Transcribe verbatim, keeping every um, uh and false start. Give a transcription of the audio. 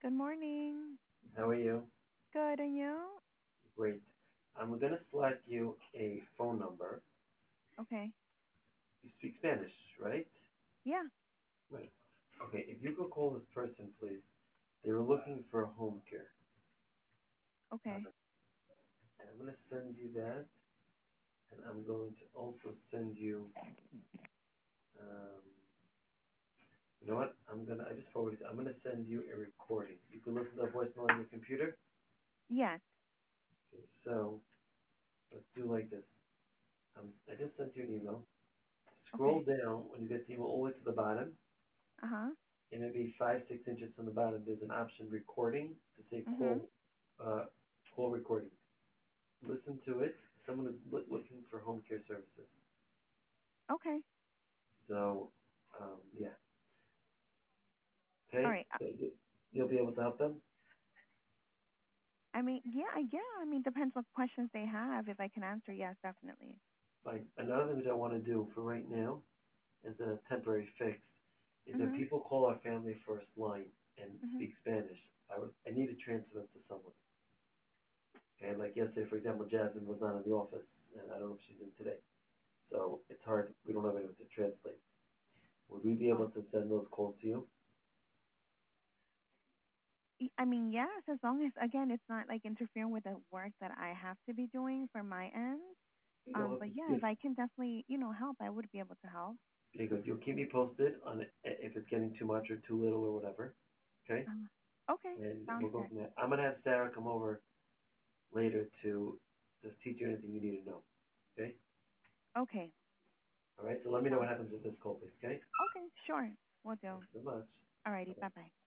Good morning. How are you? Good, and you? Great. I'm going to select you a phone number. Okay. You speak Spanish, right? Yeah. Right. Okay, if you could call this person, please. They were looking for home care. Uh, Okay. and I'm going to send you that, and I'm going to also send you, um, you know what? I'm going to, I just forwarded it. I'm going to send you a recording. You can listen to a voicemail on your computer. Yes. Okay, so let's do like this. Um, I just sent you an email. Scroll Okay. down when you get the email all the way to the bottom. Uh huh. And maybe five, six inches from the bottom, there's an option recording to say Mhm. call, uh, call recording. Listen to it. Someone is loo- looking for home care services. Okay. So, um, yeah. All Okay. right. Uh, So you- you'll be able to help them. I mean, yeah, yeah. I mean, depends what questions they have. If I can answer, yes, definitely. Like another thing that I want to do for right now as a temporary fix is that Mhm. people call our family first line and Mhm. speak Spanish. I would, I need to transfer them to someone. Okay. Like yesterday, for example, Jasmine was not in the office, and I don't know if she's in today. So it's hard. We don't have anyone to translate. Would we be Oh. able to send those calls to you? Y- I mean, yes, as long as again, it's not like interfering with the work that I have to be doing from my end. You Um, know, but yeah, if, if I can definitely, you know, help, I would be able to help. because you'll keep me posted on it, if it's getting too much or too little or whatever. Okay? Uh, okay. And Sounds we'll go good. from there. I'm gonna have Sarah come over later to just teach you anything you need to know. Okay? Okay. All right. So let me know what Sounds. happens with this call, please. Okay? Okay. Sure. We'll do. Thanks so much. Alrighty. Bye. Bye bye.